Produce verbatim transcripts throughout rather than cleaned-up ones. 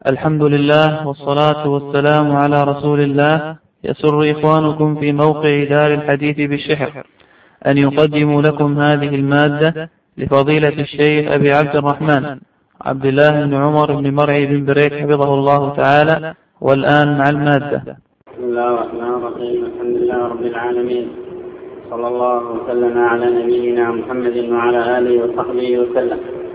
الحمد لله والصلاة والسلام على رسول الله. يسر إخوانكم في موقع دار الحديث بالشحر أن يقدموا لكم هذه المادة لفضيلة الشيخ أبي عبد الرحمن عبد الله بن عمر بن مرعي بن بريك حفظه الله تعالى. والآن مع المادة. بسم الله الرحمن الرحيم. الحمد لله رب العالمين، صلى الله وسلم على نبينا محمد وعلى آله وصحبه وسلم.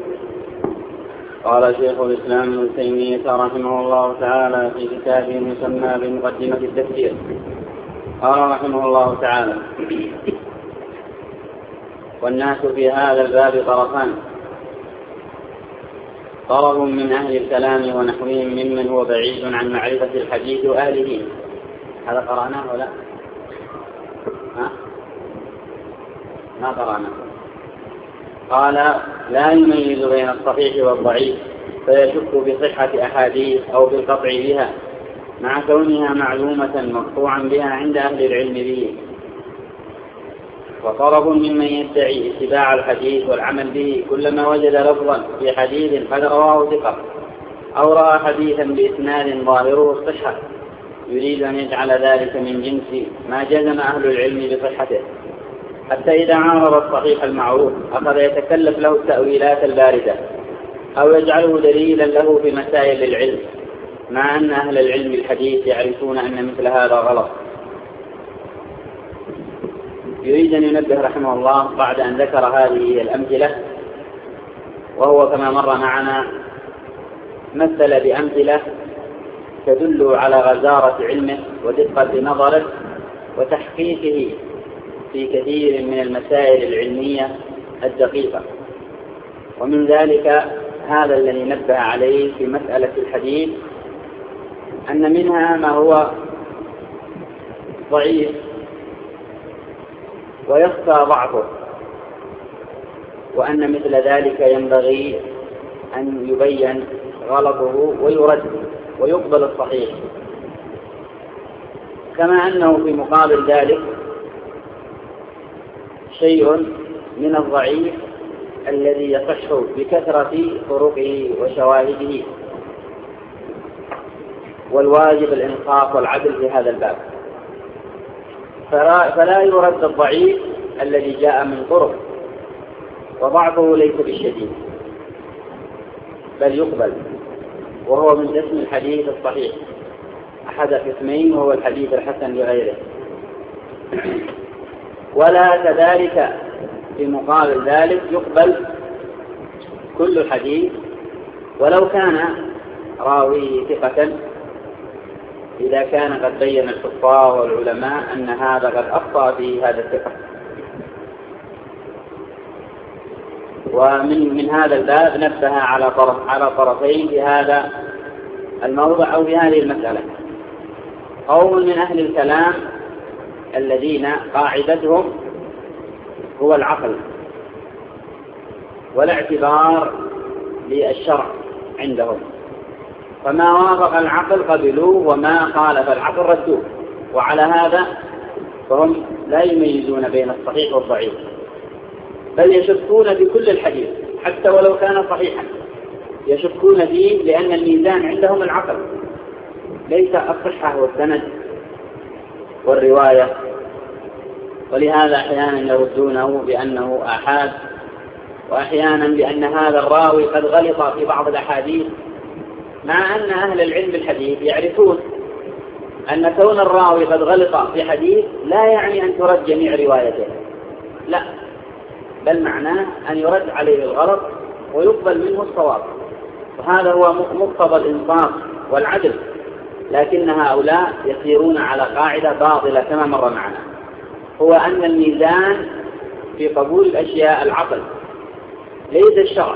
قال شيخ الإسلام ابن تيمية رحمه الله تعالى في كتابه المسمى بمقدمة التفسير، قال رحمه الله تعالى: والناس في هذا الباب طرفان: طرف من أهل الكلام ونحوهم ممن هو بعيد عن معرفة الحديث وأهله. هذا قرأناه ولا؟ ها؟ ما قرأناه. قال: لا يميز بين الصحيح والضعيف، فيشك بصحة أحاديث أو بالقطع بها مع كونها معلومة مقطوعا بها عند أهل العلم به. وطرف ممن يدعي اتباع الحديث والعمل به كلما وجد لفظا في حديث قد رواه ثقة أو رأى حديثا بإسناد ظاهره الصحة يريد أن يجعل ذلك من جنس ما جزم أهل العلم بصحته، حتى إذا عارض الصحيح المعروف أخذ يتكلف له التأويلات الباردة أو يجعله دليلا له في مسائل العلم، مع أن أهل العلم الحديث يعرفون أن مثل هذا غلط. يريد أن ينبه رحمه الله بعد أن ذكر هذه الأمثلة، وهو كما مر معنا مثل بأمثلة تدل على غزارة علمه ودقة نظره وتحقيقه في كثير من المسائل العلمية الدقيقة. ومن ذلك هذا الذي نبه عليه في مسألة الحديث، أن منها ما هو ضعيف ويخفى ضعفه، وأن مثل ذلك ينبغي أن يبين غلطه ويرد ويقبل الصحيح، كما أنه في مقابل ذلك شيء من الضعيف الذي يصح بكثرة طرقه وشواهده، والواجب الإنصاف والعدل في هذا الباب. فلا يرد الضعيف الذي جاء من طرق وضعفه ليس بالشديد، بل يقبل، وهو من قسم الحديث الصحيح، أحد قسمين، وهو الحديث الحسن لغيره. ولا كذلك في مقابل ذلك يقبل كل الحديث ولو كان راويه ثقة، إذا كان قد بين الحفاظ والعلماء أن هذا قد أخطأ في هذا الثقة. ومن من هذا الباب نبه على طرف على طرفين في هذا الموضع أو في هذه المسألة: قوم من أهل الكلام الذين قاعدتهم هو العقل ولا اعتبار للشرع عندهم، فما وافق العقل قبلوه وما خالف العقل ردوه، وعلى هذا فهم لا يميزون بين الصحيح والضعيف، بل يشكون بكل الحديث حتى ولو كان صحيحا، يشكون فيه لأن الميزان عندهم العقل ليس الصحة والسند والرواية. ولهذا أحيانا يردونه بأنه آحاد، وأحيانا بأن هذا الراوي قد غلط في بعض الأحاديث، مع أن أهل العلم الحديث يعرفون أن كون الراوي قد غلط في حديث لا يعني أن ترد جميع روايته، لا، بل معناه أن يرد عليه الغلط ويقبل منه الصواب، وهذا هو مقتضى الإنصاف والعدل. لكن هؤلاء يسيرون على قاعدة باطلة كما مر معنا، هو أن الميزان في قبول الأشياء العقل ليس الشرع،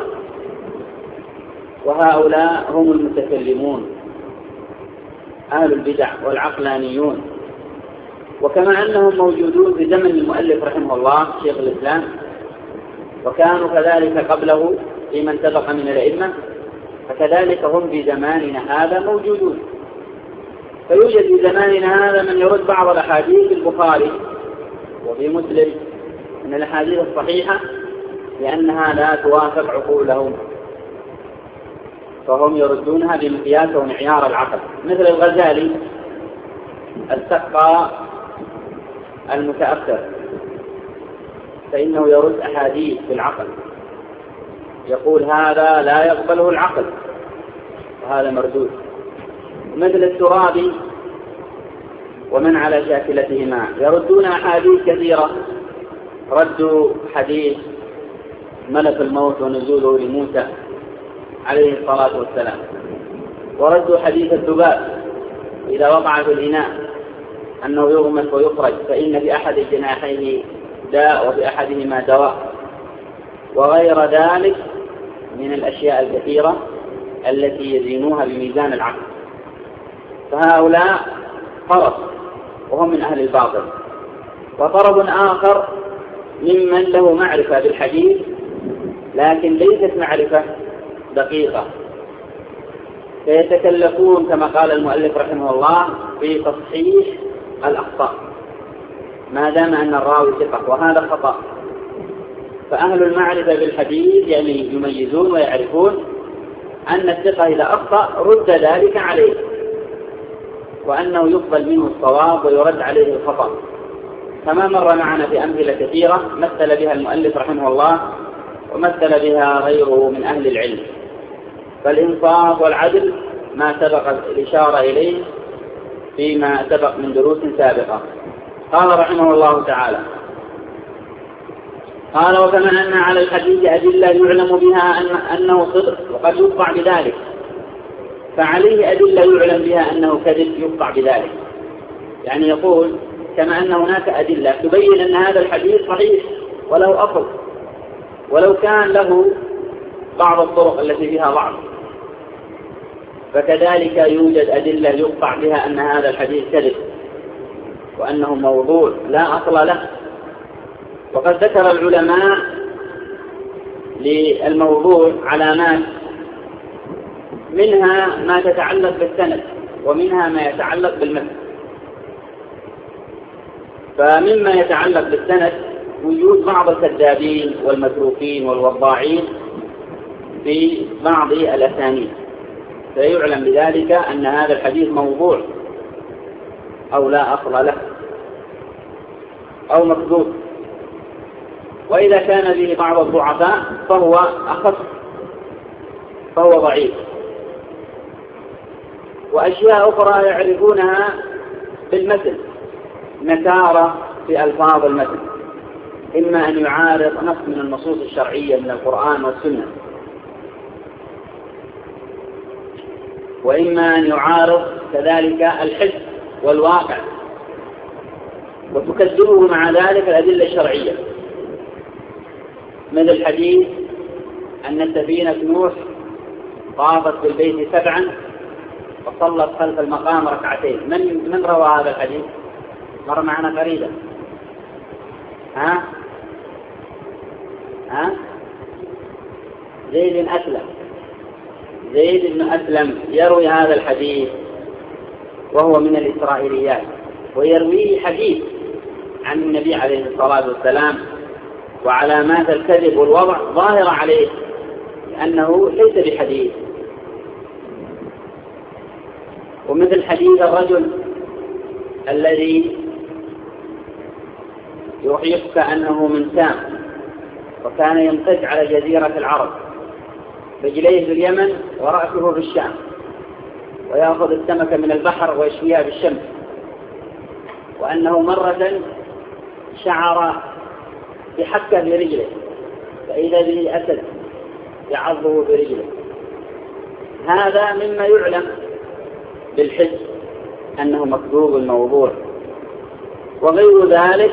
وهؤلاء هم المتكلمون أهل البدع والعقلانيون. وكما أنهم موجودون في زمن المؤلف رحمه الله شيخ الإسلام، وكانوا كذلك قبله في من سبق من الأئمة، فكذلك هم في زماننا هذا موجودون. فيوجد في زماننا هذا من يرد بعض الأحاديث في البخاري وفي مسلم من الأحاديث الصحيحة لأنها لا توافق عقولهم، فهم يردونها بمقياس ومعيار العقل، مثل الغزالي السقا المتأخر فإنه يرد أحاديث بالعقل، يقول هذا لا يقبله العقل وهذا مردود. مثل الترابي ومن على شاكلتهما يردون أحاديث كثيرة، ردوا حديث ملك الموت ونزوله لموسى عليه الصلاة والسلام، وردوا حديث الذباب إذا وقع في الإناء أنه يغمس ويخرج فإن في أحد جناحيه داء وفي أحدهما دواء، وغير ذلك من الأشياء الكثيرة التي يزينوها بميزان العقل. فهؤلاء طرف وهم من أهل الباطل. وطرف آخر ممن له معرفة بالحديث لكن ليست معرفة دقيقة، فيتكلفون كما قال المؤلف رحمه الله في تصحيح الأخطاء ما دام أن الراوي ثقة، وهذا خطأ. فأهل المعرفة بالحديث يعني يميزون ويعرفون أن الثقة إذا أخطأ رد ذلك عليه، وأنه يقبل منه الصواب ويرد عليه الخطأ، كما مر معنا في أمثلة كثيرة مثل بها المؤلف رحمه الله ومثل بها غيره من أهل العلم. فالإنصاف والعدل ما سبق الإشارة إليه فيما سبق من دروس سابقة. قال رحمه الله تعالى: قال: وكما أن على الحديث أدلة يعلم بها أن أنه صدق وقد يقطع بذلك، فعليه أدلة يعلم بها أنه كذب يقطع بذلك. يعني يقول كما أن هناك أدلة تبين أن هذا الحديث صحيح وله أصل، ولو كان له بعض الطرق التي فيها ضعف، فكذلك يوجد أدلة يقطع بها أن هذا الحديث كذب وأنه موضوع لا أصل له. وقد ذكر العلماء للموضوع علامات، منها ما تتعلق بالسند ومنها ما يتعلق بالمتن. فمما يتعلق بالسند وجود بعض الكذابين والمتروكين والوضاعين في بعض الأسانيد، فيعلم بذلك أن هذا الحديث موضوع أو لا أصل له أو مكذوب. وإذا كان به بعض الضعفاء فهو أخف فهو ضعيف. وأشياء أخرى يعرفونها بالمثل، نكارة في ألفاظ المثل، إما أن يعارض نص من النصوص الشرعية من القرآن والسنة، وإما أن يعارض كذلك الحس والواقع، وتكذبه مع ذلك الأدلة الشرعية، مثل الحديث أن سفينة نوح طافت بالبيت سبعا وصلت خلف المقام ركعتين. من من روى هذا الحديث؟ مر معنا قريبا. ها ها زيد بن أسلم. زيد بن أسلم يروي هذا الحديث وهو من الإسرائيليات، ويرويه حديث عن النبي عليه الصلاة والسلام، وعلامات الكذب والوضع ظاهرة عليه لأنه ليس بحديث. ومثل حديث الرجل الذي يحيف كأنه من سام وكان يمتد على جزيرة العرب، رجليه في اليمن ورأسه في الشام، ويأخذ السمك من البحر ويشويها بالشمس، وأنه مرة شعر بحكة في رجله فإذا به أسد يعضه برجله. هذا مما يعلم بالحس أنه مكذوب الموضوع. وغير ذلك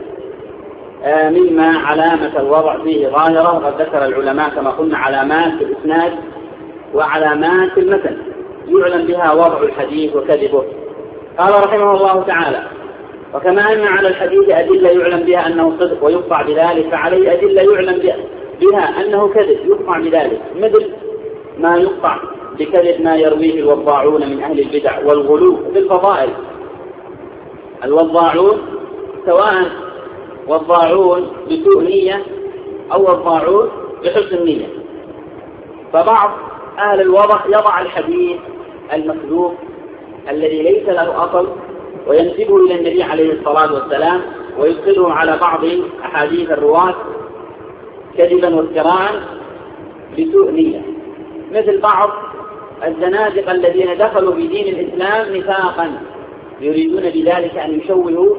مما علامة الوضع فيه ظاهرة، وقد ذكر العلماء كما قلنا علامات في الإسناد وعلامات في المتن يعلم بها وضع الحديث وكذبه. قال رحمه الله تعالى: وكما أن على الحديث أدلة يعلم بها أنه صدق ويقطع بذلك، فعليه أدلة يعلم بها أنه كذب يقطع بذلك، مثل ما يقطع بكذب ما يرويه الوضاعون من أهل البدع والغلو في الفضائل. الوضاعون سواء وضاعون بسوء نية أو وضاعون بحسن نية، فبعض أهل الوضع يضع الحديث المكذوب الذي ليس له أصل وينسبه إلى النبي عليه الصلاة والسلام ويدخله على بعض أحاديث الرواة كذبا وافتراء بسوء نية، مثل بعض الزنادقة الذين دخلوا في دين الإسلام نفاقا يريدون بذلك أن يشوهوا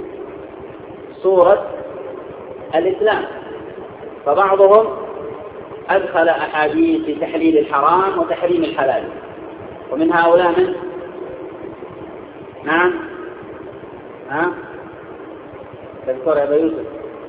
صورة الإسلام. فبعضهم أدخل أحاديث في تحليل الحرام وتحريم الحلال، ومن هؤلاء من؟ نعم ها تذكر يا أبا يوسف.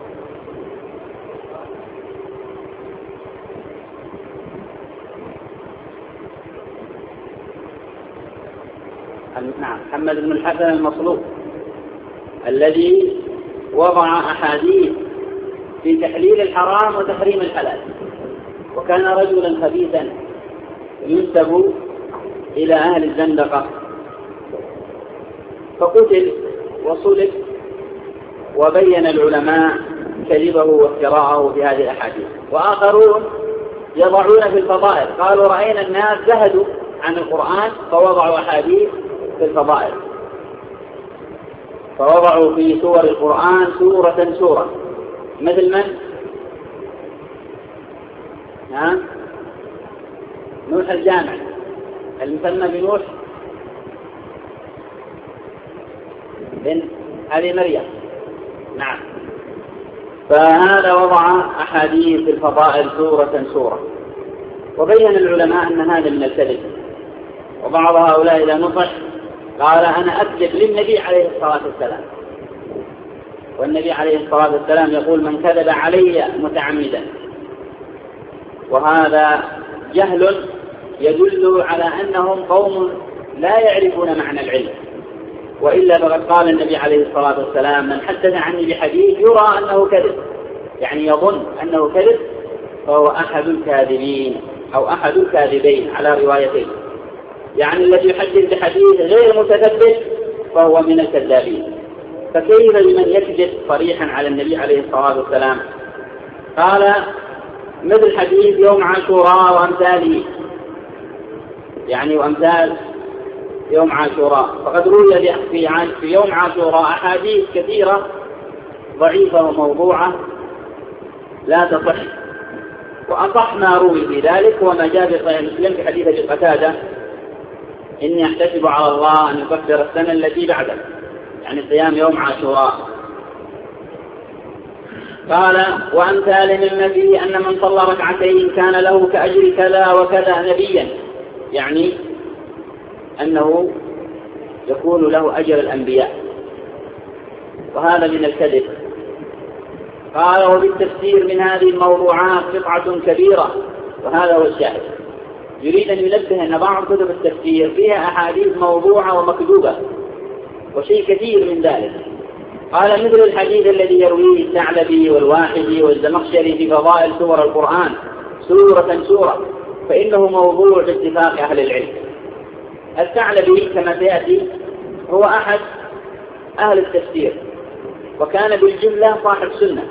نعم محمد بن الحسن المصلوب الذي وضع أحاديث في تحليل الحرام وتحريم الحلال، وكان رجلا خبيثا ينسب إلى أهل الزندقة، فقتل وصلب، وبين العلماء كذبه وافتراءه في هذه الأحاديث. وآخرون يضعون في الفضائل، قالوا رأينا الناس زهدوا عن القرآن فوضعوا أحاديث في الفضائل، فوضعوا في سور القرآن سورة سورة، مثل من؟ ها؟ نوح الجامع المسمى بنوح بن أبي مريم. نعم، فهذا وضع أحاديث الفضائل سورة سورة، وبين العلماء أن هذا من الكذب. وبعض هؤلاء إذا نصح قال أنا أكذب للنبي عليه الصلاة والسلام، والنبي عليه الصلاة والسلام يقول من كذب علي متعمدا، وهذا جهل يدل على أنهم قوم لا يعرفون معنى العلم، وإلا فقد قال النبي عليه الصلاة والسلام من حدث عني بحديث يرى أنه كذب، يعني يظن أنه كذب، فهو أحد الكاذبين أو أحد الكاذبين على روايتين، يعني الذي يحدث بحديث غير متثبت فهو من الكذابين. فكيف بمن يكذب صريحا على النبي عليه الصلاة والسلام؟ قال مثل حديث يوم عاشوراء وأمثاله، يعني وأمثال يوم عاشوراء، فقد روي في يوم عاشوراء أحاديث كثيرة ضعيفة وموضوعة لا تصح، وأصح ما روي في ذلك هو ما جاء في صحيح مسلم في حديث أبي قتادة إني أحتسب على الله أن يكفر السنة التي بعده، يعني صيام يوم عاشوراء. قال وأمثال مما فيه أن من صلى ركعتين كان له كأجر كذا وكذا نبيا، يعني أنه يكون له أجر الأنبياء، وهذا من الكذب. قال وبالتفسير من هذه الموضوعات قطعة كبيرة، وهذا هو الشاهد. يريد أن ينبه أن بعض كتب التفسير فيها أحاديث موضوعة ومكذوبة، وشيء كثير من ذلك. قال مثل الحديث الذي يرويه الثعلبي والواحدي والزمخشري في فضائل سور القرآن سورة سورة، فإنه موضوع باتفاق أهل العلم. الثعلبي كما سيأتي هو أحد أهل التفسير، وكان بالجملة صاحب سنة،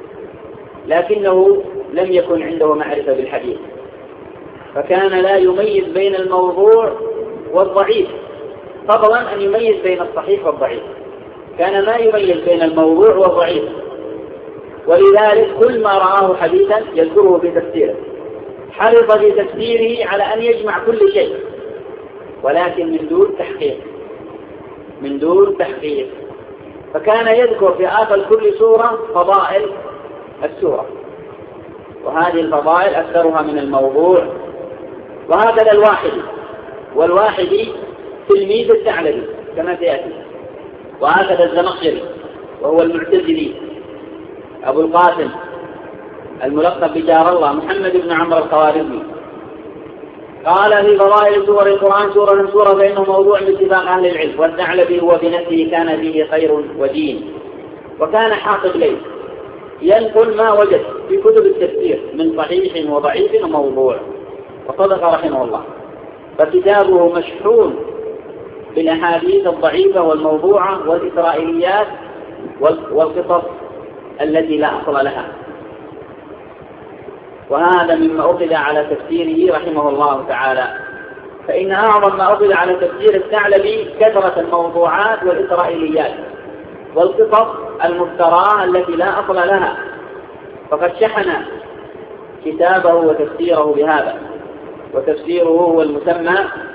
لكنه لم يكن عنده معرفة بالحديث، فكان لا يميز بين الموضوع والضعيف، فضلا أن يميز بين الصحيح والضعيف، كان ما يميز بين الموضوع والضعيف، ولذلك كل ما رآه حديثا يذكره في تفسيره، حرص في تفسيره على أن يجمع كل شيء، ولكن من دون تحقيق من دون تحقيق فكان يذكر في آخر كل سورة فضائل السورة، وهذه الفضائل أكثرها من الموضوع. وهكذا الواحدي، والواحدي تلميذ الثعلبي كما سيأتي. وهكذا الزمخشري وهو المعتزلي أبو القاسم الملقب بجار الله محمد بن عمرو الخوارزمي، قال في فضائل سور القرآن سورة سورة فإنه موضوع باتفاق أهل العلم. والثعلبي هو بنفسه كان فيه خير ودين، وكان حاطب ليل ينقل ما وجد في كتب التفسير من صحيح وضعيف وموضوع، وصدق رحمه الله. فكتابه مشحون بالأحاديث الضعيفة والموضوعة والإسرائيليات والقصص التي لا أصل لها. وهذا مما أخذ على تفسيره رحمه الله تعالى. فإن أعظم ما أخذ على تفسير الثعلبي كثرة الموضوعات والإسرائيليات والقصص المفتراة التي لا أصل لها، فقد شحن كتابه وتفسيره بهذا، وتفسيره هو المسمى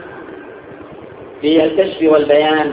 في الكشف والبيان.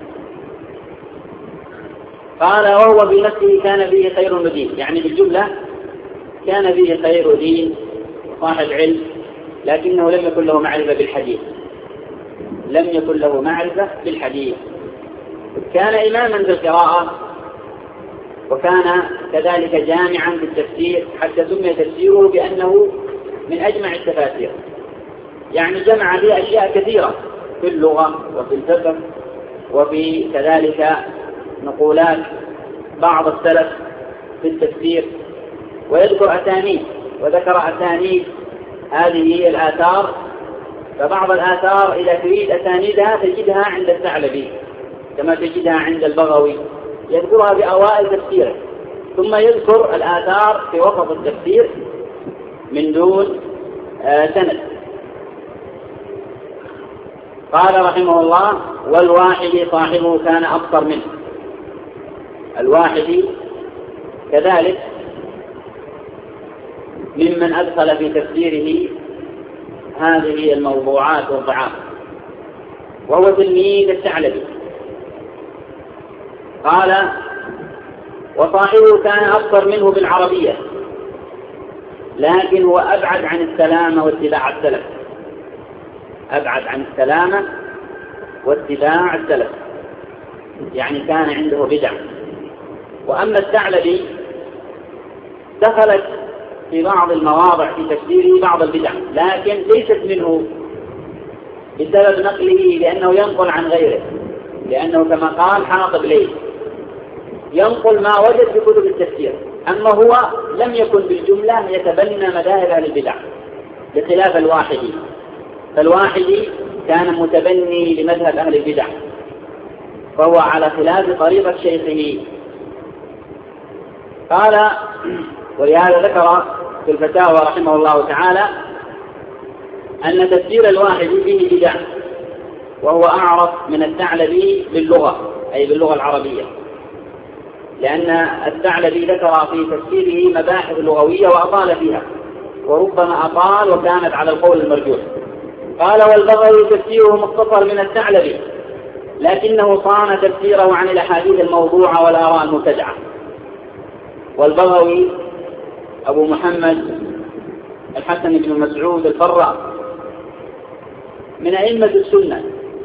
قال وهو بنفسه كان فيه خير مدين، يعني بالجملة كان فيه خير دين وصاحب علم، لكنه لم يكن له معرفة بالحديث، لم يكن له معرفة بالحديث. كان إماما في القراءة، وكان كذلك جامعا في التفسير، حتى سمي تفسيره بأنه من أجمع التفاسير، يعني جمع فيه أشياء كثيرة في اللغة وفي الفقه وفي كذلك نقولات بعض السلف في التفسير، ويذكر أسانيد، وذكر أسانيد هذه الآثار. فبعض الآثار إذا تريد أسانيدها تجدها عند الثعلبي كما تجدها عند البغوي، يذكرها بأوائل تفسيره، ثم يذكر الآثار في وسط التفسير من دون آه سند. قال رحمه الله والواحد صاحبه كان أبصر منه. الواحد كذلك ممن أدخل في تفسيره هذه الموضوعات والضعاف، وهو تلميذ الثعلبي. قال وصاحبه كان أبصر منه بالعربية، لكن هو أبعد عن السلامة واتباع السلف، أبعد عن السلامة واتباع السلف، يعني كان عنده بدع. وأما الثعلبي دخلت في بعض المواضع في تفسيره بعض البدع، لكن ليست منه بسبب نقله، لأنه ينقل عن غيره، لأنه كما قال حاطب ليل ينقل ما وجد في كتب التفسير، أما هو لم يكن بالجملة يتبنى مذاهب أهل البدع بخلاف الواحدي. فالواحدي كان متبني لمذهب أهل البدع، فهو على خلاف طريقة شيخه. قال ولهذا ذكر في الفتاوى رحمه الله تعالى أن تفسير الواحد فيه بدع، وهو أعرف من الثعلبي باللغة، أي باللغة العربية، لأن الثعلبي ذكر في تفسيره مباحث لغوية وأطال فيها، وربما أطال وكانت على القول المرجوح. قال والبغوي تفسيره مختصر من الثعلبي، لكنه صان تفسيره عن الأحاديث الموضوعة والآراء المبتدعة. والبغوي أبو محمد الحسن بن مسعود الفراء من أئمة السنة،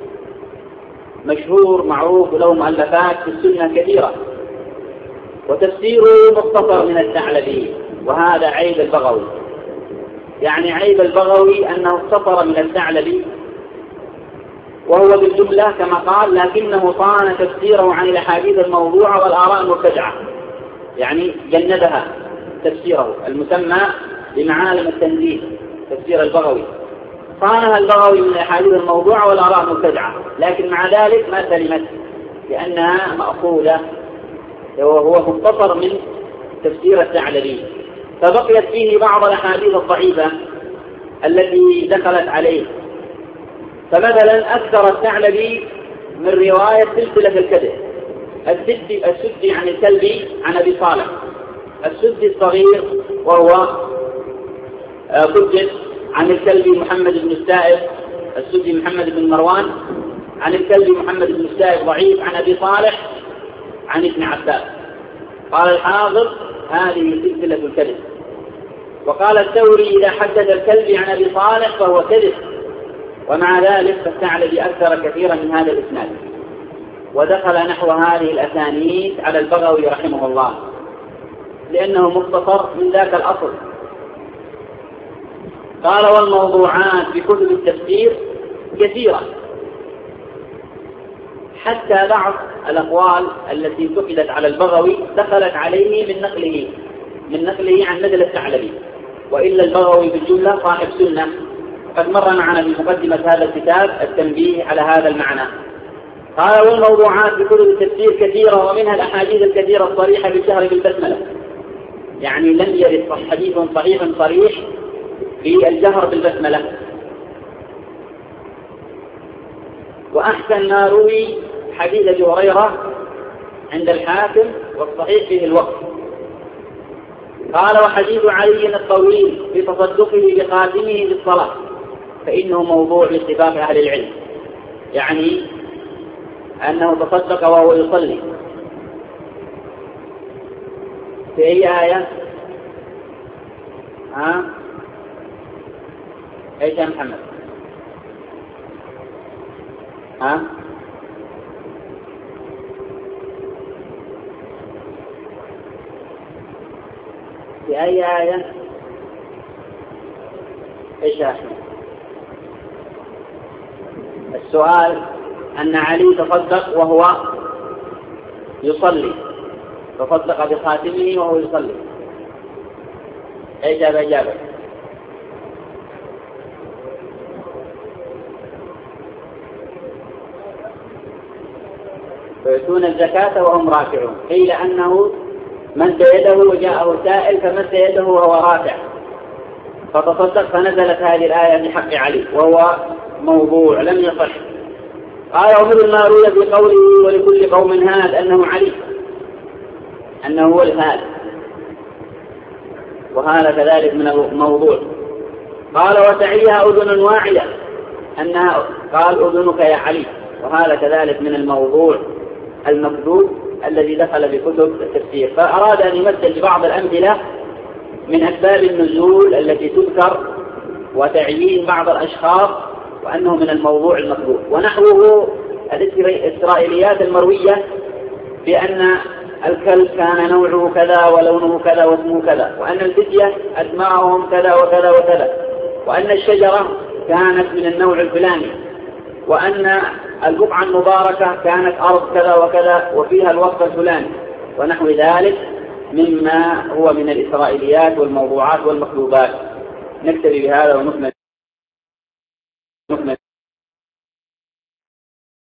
مشهور معروف له مؤلفات في السنة كثيرة، وتفسيره مختصر من الثعلبي، وهذا عيب البغوي. يعني عيب البغوي أنه اختصر من الثعلبي، وهو بالجملة كما قال لكنه صان تفسيره عن الأحاديث الموضوعة والآراء المبتدعة، يعني جندها تفسيره المسمى بمعالم التنزيل، تفسير البغوي صانها البغوي من الأحاديث الموضوعة والآراء المبتدعة، لكن مع ذلك ما سلمت لأنها مأخوذة، وهو مختصر من تفسير الثعلبي، فبقيت فيه بعض الأحاديث الضعيفة التي دخلت عليه. فمثلا أكثر الثعلبي من رواية سلسلة الكذب، السدي, السدي عن الكلبي عن أبي صالح، السدي الصغير وهو كتب عن الكلبي محمد بن السائب، السدي محمد بن مروان عن الكلبي محمد بن السائب ضعيف عن أبي صالح عن ابن عباس. قال الحافظ هذه سلسلة الكذب. وقال الثوري إذا حدث الكلبي عن أبي صالح فهو كذب، ومع ذلك فالثعلبي أكثر كثيرا من هذا الإسناد، ودخل نحو هذه الأسانيد على البغوي رحمه الله لأنه مختصر من ذاك الأصل. قال والموضوعات في كتب التفسير كثيرة، حتى بعض الأقوال التي فقدت على البغوي دخلت عليه من نقله من نقله عن مثل الثعلبي، وإلا البغوي بالجملة صاحب سنة، قد مر معنا في مقدمة هذا الكتاب التنبيه على هذا المعنى. قال والموضوعات في كتب التفسير كثيرة، ومنها الأحاديث الكثيرة الصريحة بالجهر بالبسملة، يعني لم يرد حديث صحيح صريح في الجهر بالبسملة. وأحسن ما روي حديث أبي هريرة عند الحاكم والصحيح فيه الوقت. قال: وحديث علي الطويل في تصدقه بخاتمه بالصلاة فإنه موضوع لاتفاق أهل العلم، يعني أنه تصدق وهو يصلي. في أي آية؟ ها؟ ايش يا محمد؟ ها؟ في أي آية؟ ايش يا أحمد؟ السؤال أن علي تصدق وهو يصلي، تصدق بخاتمه وهو يصلي. ايش هذا إجابة؟ فيؤتون الزكاة وهم راكعون. قيل أنه مد يده وجاءه سائل فمد يده وهو رافع فتصدق فنزلت هذه الآية في حق علي وهو موضوع لم يصح. قال: ومثل ما روي بقوله ولكل قوم هاد أنه علي، أنه هو الهاد، وهذا كذلك من الموضوع. قال: وتعيها أذن واعية أنها قال أذنك يا علي، وهذا كذلك من الموضوع المكذوب الذي دخل بكتب التفسير. فأراد أن يمثل ببعض الأمثلة من أسباب النزول التي تذكر وتعيين بعض الأشخاص وأنه من الموضوع المكذوب. ونحوه الإسرائيليات المروية بأن الكلب كان نوعه كذا ولونه كذا واسمه كذا، وأن الفتية أسماءهم كذا وكذا وكذا، وأن الشجرة كانت من النوع الفلاني، وأن البقعة المباركة كانت أرض كذا وكذا وفيها الوصف الفلاني ونحو ذلك مما هو من الإسرائيليات والموضوعات والمكذوبات. نكتفي بهذا ونكمل.